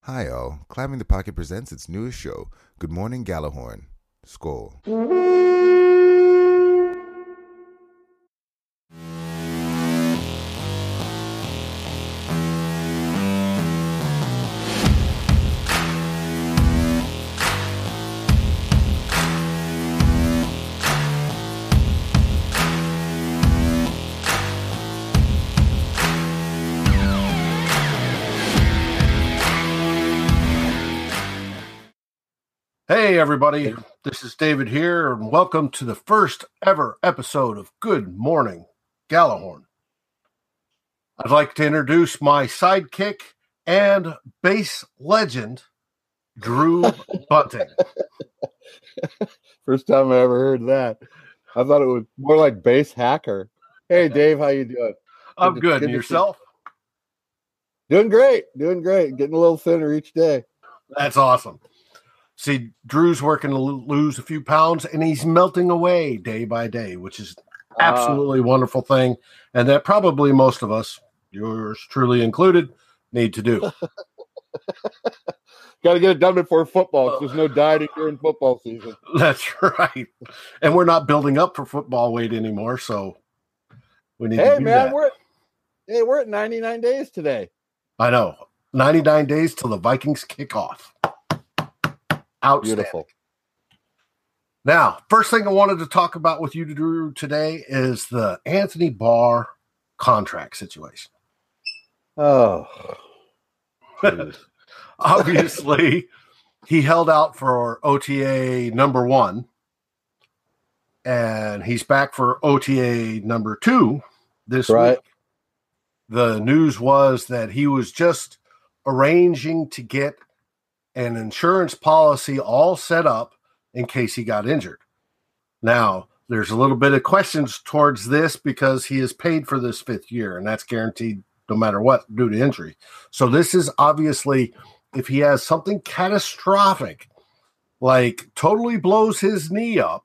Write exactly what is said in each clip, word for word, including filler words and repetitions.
Hi all, Climbing the Pocket presents its newest show, Good Morning Gallahorn. Skål. Hey everybody, this is David here, and welcome to the first ever episode of Good Morning Gallahorn. I'd like to introduce my sidekick and bass legend, Drew Bunting. First time I ever heard that. I thought it was more like bass hacker. Hey Dave, how you doing? I'm Good good, to- and good to yourself? Doing great, doing great. Getting a little thinner each day. That's awesome. See, Drew's working to lo- lose a few pounds, and he's melting away day by day, which is absolutely wonderful thing, and that probably most of us, yours truly included, need to do. Got to get it done before football. 'Cause there's no dieting during football season. That's right. And we're not building up for football weight anymore, so we need to Hey do man, that. we're at, hey we're at ninety-nine days today. I know. ninety-nine days till the Vikings kick off. Outstanding. Beautiful. Now, first thing I wanted to talk about with you, Drew, today is the Anthony Barr contract situation. Oh, geez. Obviously, he held out for O T A number one, and he's back for O T A number two this Right. week. The news was that he was just arranging to get an insurance policy all set up in case he got injured. Now, there's a little bit of questions towards this because he is paid for this fifth year, and that's guaranteed no matter what due to injury. So this is obviously, if he has something catastrophic, like totally blows his knee up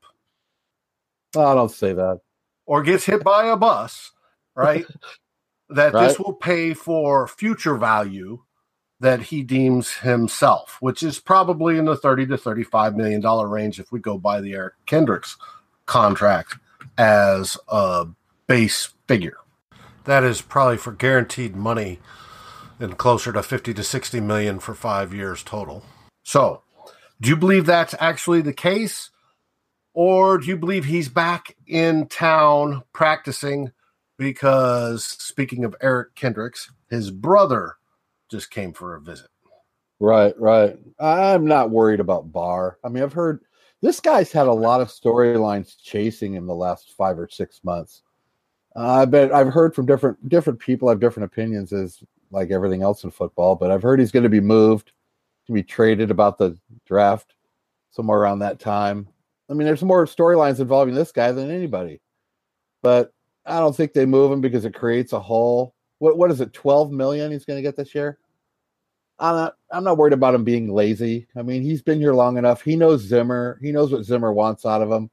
Oh, don't say that. or gets hit by a bus, right, that this Right. will pay for future value that he deems himself, which is probably in the thirty to thirty-five million dollar range if we go by the Eric Kendricks contract as a base figure. That is probably for guaranteed money and closer to fifty to sixty million for five years total. So, do you believe that's actually the case? Or do you believe he's back in town practicing because, speaking of Eric Kendricks, his brother just came for a visit? Right, right. I'm not worried about Barr. I mean, I've heard this guy's had a lot of storylines chasing him the last five or six months. Uh, I bet I've heard from different different people have different opinions, as like everything else in football. But I've heard he's going to be moved, to be traded about the draft somewhere around that time. I mean, there's more storylines involving this guy than anybody. But I don't think they move him because it creates a hole. What what is it? twelve million he's going to get this year. I'm not. I'm not worried about him being lazy. I mean, he's been here long enough. He knows Zimmer. He knows what Zimmer wants out of him.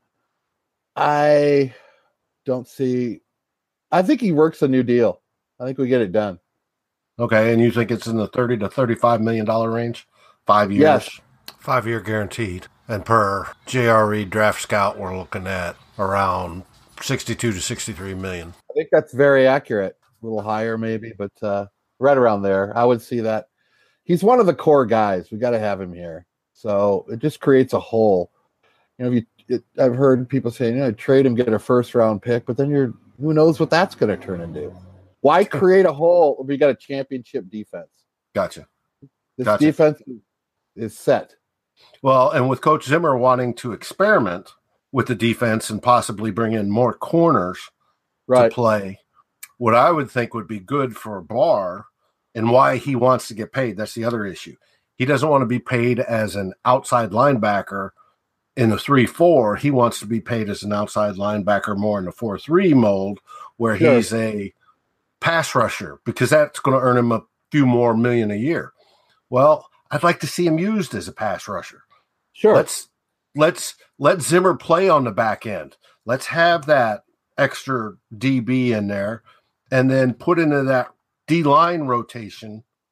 I don't see. I think he works a new deal. I think we get it done. Okay, and you think it's in the thirty to thirty-five million dollar range? Five years? Yes. Five year guaranteed. And per J R E Draft Scout, we're looking at around sixty-two to sixty-three million. I think that's very accurate. A little higher, maybe, but uh, right around there. I would see that. He's one of the core guys. We got to have him here. So it just creates a hole. You know, if you, it, I've heard people saying, you know, trade him, get a first round pick, but then you're who knows what that's going to turn into. Why create a hole if we got a championship defense? Gotcha. This Gotcha. defense is set. Well, and with Coach Zimmer wanting to experiment with the defense and possibly bring in more corners Right. to play, what I would think would be good for Barr and why he wants to get paid. That's the other issue. He doesn't want to be paid as an outside linebacker in the three four. He wants to be paid as an outside linebacker more in the four three mold where Sure. he's a pass rusher because that's going to earn him a few more million a year. Well, I'd like to see him used as a pass rusher. Sure. Let's let's let Zimmer play on the back end. Let's have that extra D B in there and then put into that D-line rotation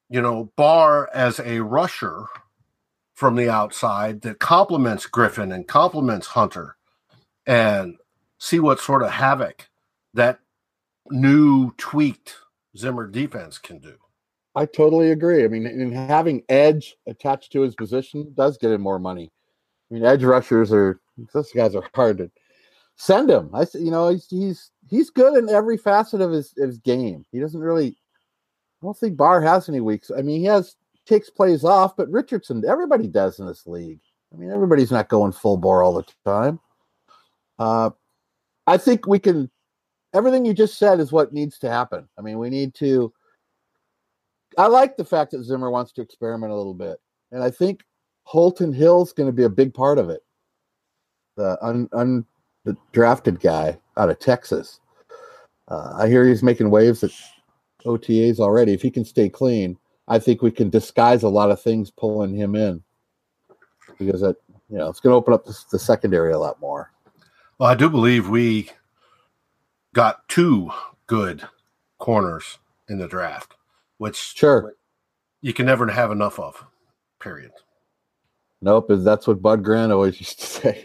you know, Barr as a rusher from the outside that complements Griffin and complements Hunter, and see what sort of havoc that new tweaked Zimmer defense can do. I totally agree. I mean, and having edge attached to his position does get him more money. I mean, edge rushers are, those guys are hard to send him. I, you know, he's he's he's good in every facet of his, his game. He doesn't really, I don't think Barr has any weeks. I mean, he has takes plays off, but Richardson, everybody does in this league. I mean, everybody's not going full bore all the time. Uh, I think we can, everything you just said is what needs to happen. I mean, we need to, I like the fact that Zimmer wants to experiment a little bit. And I think Holton Hill's going to be a big part of it. The un, un the drafted guy out of Texas. Uh, I hear he's making waves at O T As already. If he can stay clean, I think we can disguise a lot of things pulling him in, because that, you know, it's going to open up the, the secondary a lot more. Well, I do believe we got two good corners in the draft, which sure you can never have enough of, period. Nope, that's what Bud Grant always used to say.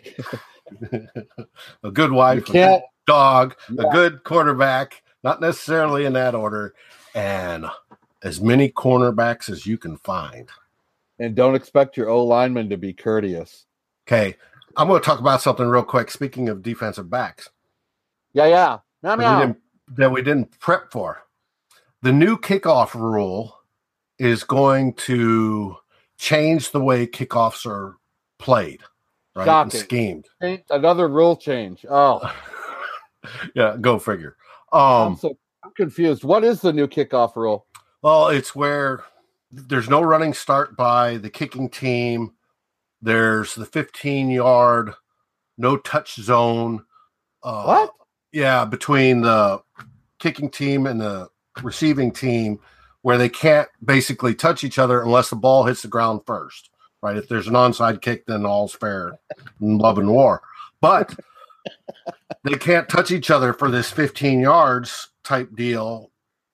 A good wife, a good dog, yeah. A good quarterback, not necessarily in that order, and as many cornerbacks as you can find. And don't expect your O-lineman to be courteous. Okay, I'm going to talk about something real quick. Speaking of defensive backs. Yeah, yeah. That we, didn't, that we didn't prep for. The new kickoff rule is going to change the way kickoffs are played, right? Shocking. And schemed. Another rule change. Oh. Yeah, go figure. Um, I'm so I'm confused. What is the new kickoff rule? Well, it's where there's no running start by the kicking team. There's the fifteen-yard no touch zone. Uh, what? Yeah, between the kicking team and the receiving team, where they can't basically touch each other unless the ball hits the ground first, right? If there's an onside kick, then all's fair in love and war. But they can't touch each other for this fifteen yards type deal.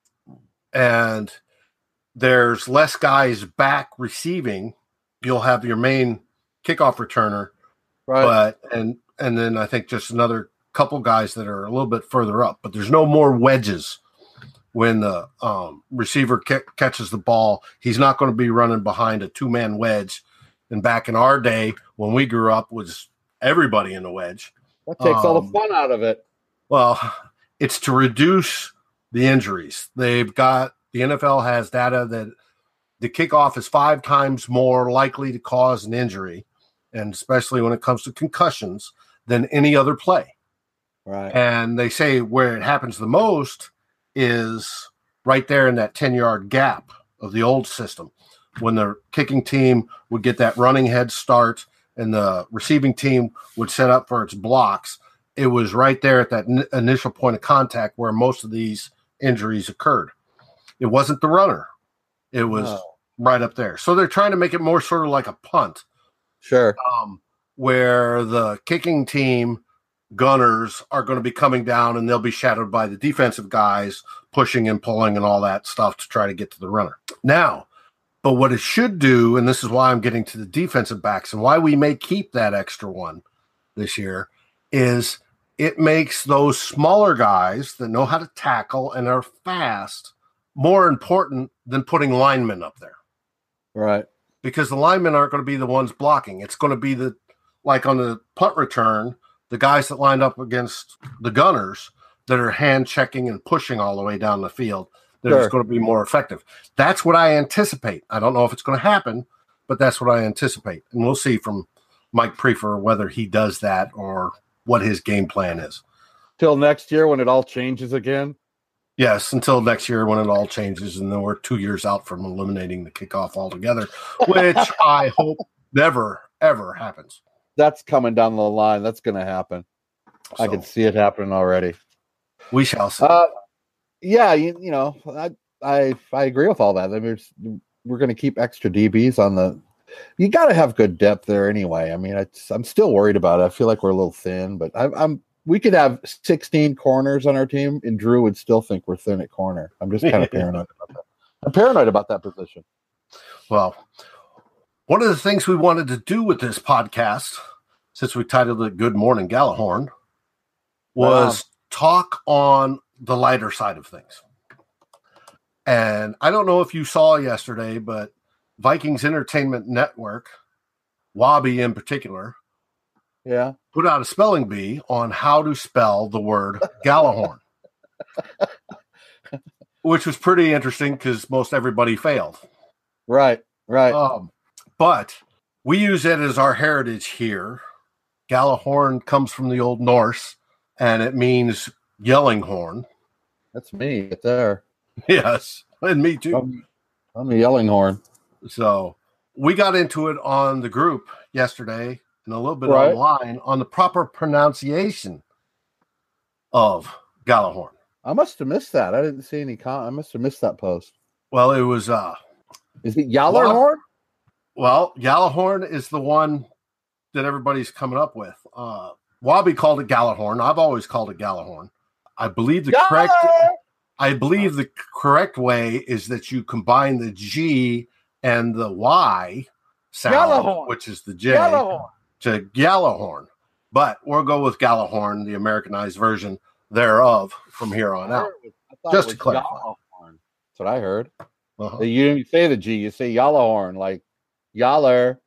And there's less guys back receiving. You'll have your main kickoff returner, right? But and and then I think just another couple guys that are a little bit further up. But there's no more wedges when the um, receiver c- catches the ball. He's not going to be running behind a two-man wedge. And back in our day, when we grew up, was everybody in the wedge. That takes um, all the fun out of it. Well, it's to reduce the injuries. They've got the N F L has data that the kickoff is five times more likely to cause an injury, and especially when it comes to concussions, than any other play. Right. And they say where it happens the most is right there in that ten-yard gap of the old system, when the kicking team would get that running head start and the receiving team would set up for its blocks. It was right there at that n- initial point of contact where most of these injuries occurred. It wasn't the runner. It was no. right up there. So they're trying to make it more sort of like a punt. Sure. Um, where the kicking team gunners are going to be coming down and they'll be shadowed by the defensive guys pushing and pulling and all that stuff to try to get to the runner. Now, but what it should do, and this is why I'm getting to the defensive backs and why we may keep that extra one this year, is it makes those smaller guys that know how to tackle and are fast more important than putting linemen up there. Right. Because the linemen aren't going to be the ones blocking. It's going to be the, like on the punt return, the guys that lined up against the gunners that are hand checking and pushing all the way down the field. That sure. It's going to be more effective. That's what I anticipate. I don't know if it's going to happen, but that's what I anticipate. And we'll see from Mike Prefer whether he does that or what his game plan is. Till next year when it all changes again? Yes, until next year when it all changes, and then we're two years out from eliminating the kickoff altogether, which I hope never, ever happens. That's coming down the line. That's going to happen. So, I can see it happening already. We shall see. Uh, yeah, you, you know, I, I I agree with all that. I mean, we're going to keep extra D Bs on the. You got to have good depth there anyway. I mean, it's, I'm still worried about it. I feel like we're a little thin, but I, I'm. We could have sixteen corners on our team, and Drew would still think we're thin at corner. I'm just kind of paranoid about that. I'm paranoid about that position. Well, one of the things we wanted to do with this podcast, since we titled it Good Morning Gallahorn, was wow. talk on the lighter side of things. And I don't know if you saw yesterday, but Vikings Entertainment Network, Wabi in particular, yeah, put out a spelling bee on how to spell the word Gallahorn, which was pretty interesting because most everybody failed. Right, right. Um, but we use it as our heritage here. Gallahorn comes from the Old Norse, and it means yelling horn. That's me right there. Yes, and me too. I'm, I'm a yelling horn. So we got into it on the group yesterday and a little bit right. online on the proper pronunciation of Gallahorn. I must have missed that. I didn't see any com- I must have missed that post. Well, it was uh is it Gjallarhorn? Well, Gallahorn is the one that everybody's coming up with. Uh Wabi called it Gallahorn. I've always called it Gallahorn. I believe the Gallahorn! correct I believe the correct way is that you combine the G and the Y sound, Gallahorn. which is the J, Gallahorn. to Gallahorn. But we'll go with Gallahorn, the Americanized version thereof, from here on out. Just to clarify. Gallahorn. That's what I heard. Uh-huh. You didn't say the G, you say Gallahorn, like Yaller.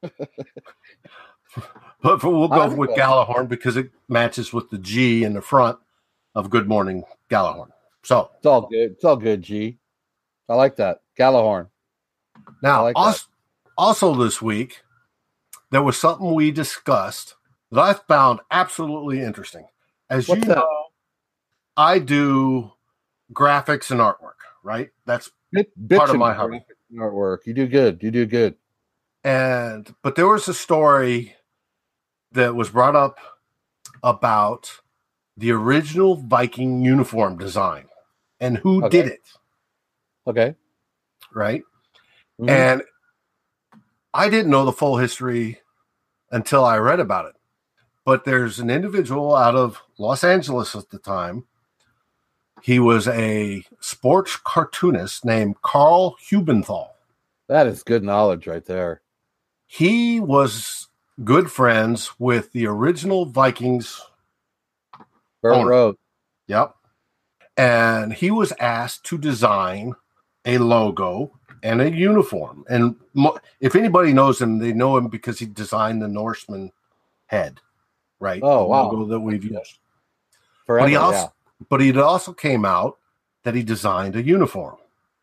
But we'll go with Gallahorn because it matches with the G in the front of Good Morning Gallahorn. So it's all good. It's all good, G. I like that. Gallahorn. Now, like also, also this week, there was something we discussed that I found absolutely interesting. As What's you that? know, I do graphics and artwork, right? That's Bit, part of my hobby. Artwork. You do good. You do good. And but there was a story that was brought up about the original Viking uniform design and who okay. did it. Okay. Right? Mm-hmm. And I didn't know the full history until I read about it. But there's an individual out of Los Angeles at the time. He was a sports cartoonist named Carl Hubenthal. That is good knowledge right there. He was good friends with the original Vikings Burt owner. Road. Yep. And he was asked to design a logo and a uniform. And mo- if anybody knows him, they know him because he designed the Norseman head, right? Oh, the wow. logo that we've used. Forever, but he also, yeah. but it also came out that he designed a uniform.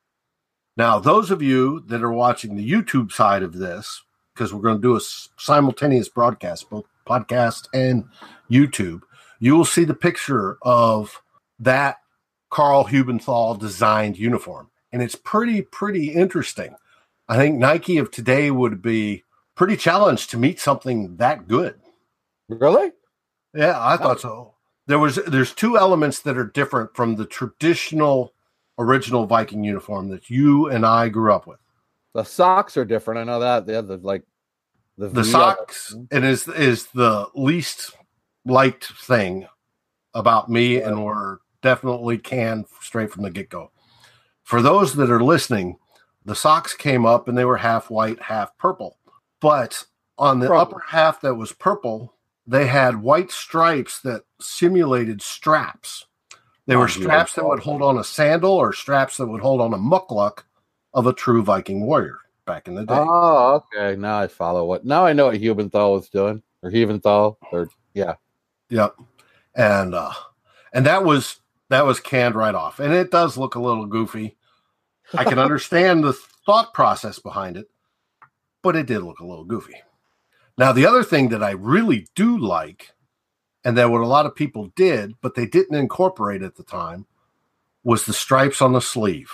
Now, those of you that are watching the YouTube side of this, because we're going to do a simultaneous broadcast, both podcast and YouTube, you will see the picture of that Carl Hubenthal designed uniform. And it's pretty, pretty interesting. I think Nike of today would be pretty challenged to meet something that good. Really? Yeah, I thought so. There was, there's two elements that are different from the traditional original Viking uniform that you and I grew up with. The socks are different. I know that. They have the like the, the socks. It is is the least liked thing about me, and we're definitely canned straight from the get go. For those that are listening, the socks came up and they were half white, half purple. But on the Purple. upper half that was purple, they had white stripes that simulated straps. They were straps that would hold on a sandal or straps that would hold on a mukluk of a true Viking warrior back in the day. Oh, okay. Now I follow what. Now I know what Hubenthal was doing, or Hubenthal, or yeah, yep. And uh, and that was that was canned right off, and it does look a little goofy. I can understand the thought process behind it, but it did look a little goofy. Now, the other thing that I really do like, and that what a lot of people did, but they didn't incorporate at the time, was the stripes on the sleeve.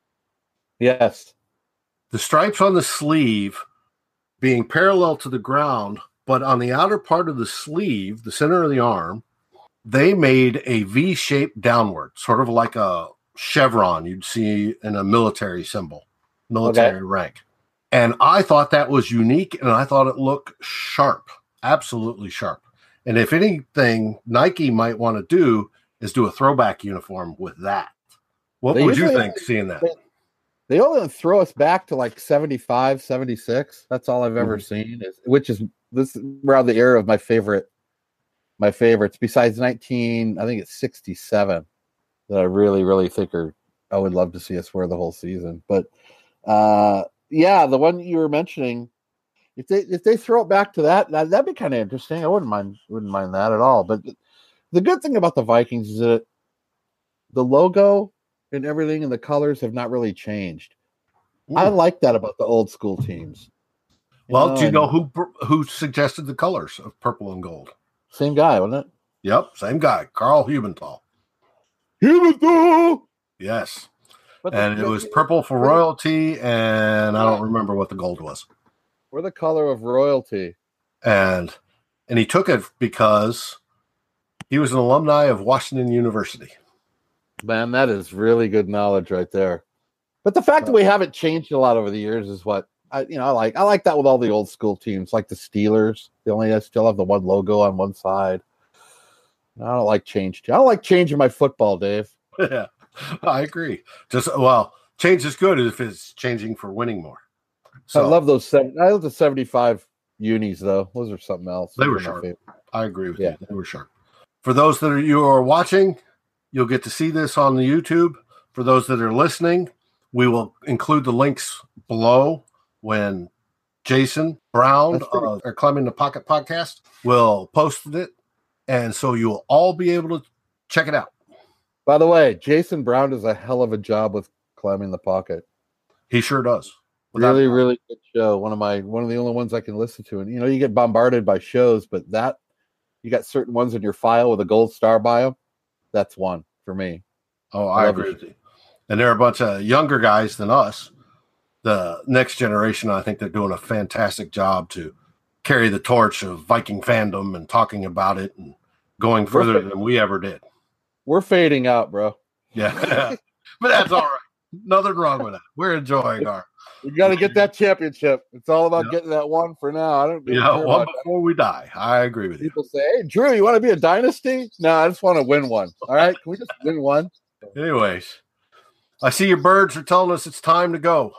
Yes. The stripes on the sleeve being parallel to the ground, but on the outer part of the sleeve, the center of the arm, they made a V shape downward, sort of like a chevron you'd see in a military symbol, military okay. rank. And I thought that was unique, and I thought it looked sharp, absolutely sharp. And if anything, Nike might want to do is do a throwback uniform with that. What They would you usually- think seeing that? They only throw us back to like seventy-five, seventy-six. That's all I've ever Mhm. seen, is, which is this is around the era of my favorite, my favorites. Besides nineteen, I think it's sixty-seven that I really, really think are. I would love to see us wear the whole season. But uh, yeah, the one you were mentioning, if they if they throw it back to that, that that'd be kind of interesting. I wouldn't mind wouldn't mind that at all. But the good thing about the Vikings is that the logo and everything and the colors have not really changed. I Mm. like that about the old school teams. You Well, know, do you and know who who suggested the colors of purple and gold? same guy, wasn't it? Yep, same guy, Carl Hubenthal. Huberto! Yes, But and the, it was purple for royalty, and I don't remember what the gold was. We're the color of royalty. And and he took it because he was an alumni of Washington University. Man, that is really good knowledge right there. But the fact that we haven't changed a lot over the years is what I, you know, I like. I like that with all the old school teams, like the Steelers. They only still have the one logo on one side. I don't like change. I don't like changing my football, Dave. Yeah, I agree. Just well, change is good if it's changing for winning more. So I love those seven. I love the seventy-five unis though. Those are something else. They Those were are my sharp. favorite. I agree with Yeah. you. They were sharp. For those that are you are watching, you'll get to see this on the YouTube. For those that are listening, we will include the links below when Jason Brown, That's pretty- uh, our Climbing the Pocket podcast, will post it. And so you'll all be able to check it out. By the way, Jason Brown does a hell of a job with Climbing the Pocket. He sure does. Without Really, a doubt. really good show. One of my one of the only ones I can listen to. And you know, you get bombarded by shows, but that you got certain ones in your file with a gold star by them. That's one for me. Oh, I I, love agree it. with you. And they're a bunch of younger guys than us. The next generation, I think they're doing a fantastic job to carry the torch of Viking fandom and talking about it and going further Perfect. than we ever did. We're fading out, bro. Yeah. But that's all right. Nothing wrong with that. We're enjoying our We got to get that championship. It's all about Yeah. getting that one for now. I don't really yeah, care one about that. before we die. I agree with you. People say, "Hey, Drew, you want to be a dynasty?" No, I just want to win one. All right, can we just win one? Anyways, I see your birds are telling us it's time to go.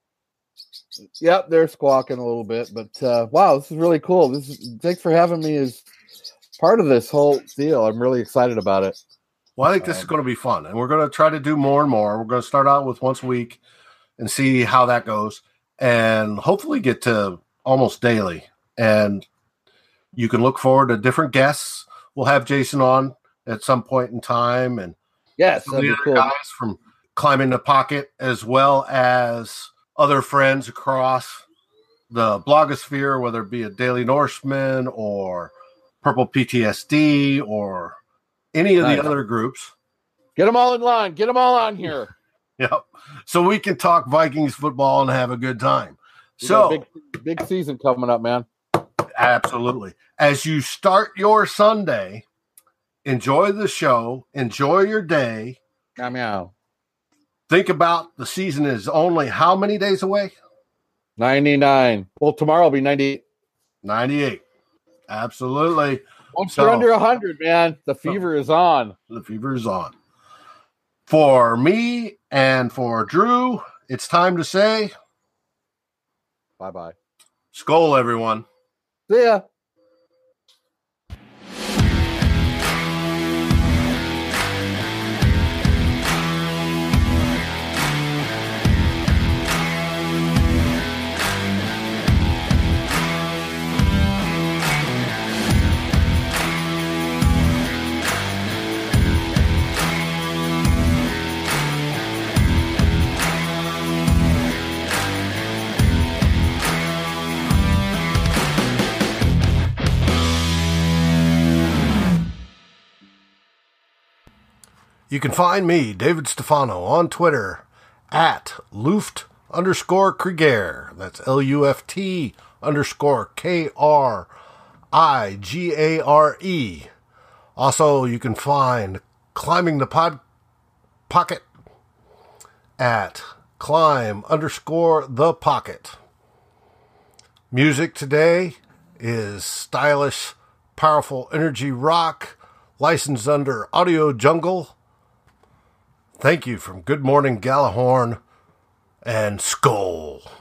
Yep, they're squawking a little bit, but uh, wow, this is really cool. This is, thanks for having me as part of this whole deal. I'm really excited about it. Well, I think this is going to be fun, and we're going to try to do more and more. We're going to start out with once a week and see how that goes, and hopefully get to almost daily. And you can look forward to different guests. We'll have Jason on at some point in time, and Yes, some of that'd the be other cool. guys from Climbing the Pocket, as well as other friends across the blogosphere, whether it be a Daily Norseman or Purple P T S D or any of Nice. the other groups. Get them all in line. Get them all on here. Yep. So we can talk Vikings football and have a good time. We got So a big, big season coming up, man. absolutely. As you start your Sunday, enjoy the show, enjoy your day. Meow meow. Think about the season is only how many days away? ninety-nine. Well, tomorrow will be ninety. ninety-eight. Absolutely. Once So- you're under one hundred, man, the fever is on. The fever is on. For me and for Drew, it's time to say, Bye bye. Skol, everyone. See ya. You can find me, David Stefano, on Twitter at Luft underscore Krieger. That's L U F T underscore K R I G A R E. Also, you can find Climbing the Pod Pocket at climb underscore the pocket. Music today is stylish, powerful energy rock, licensed under Audio Jungle. Thank you from Good Morning Gallahorn, and Skull.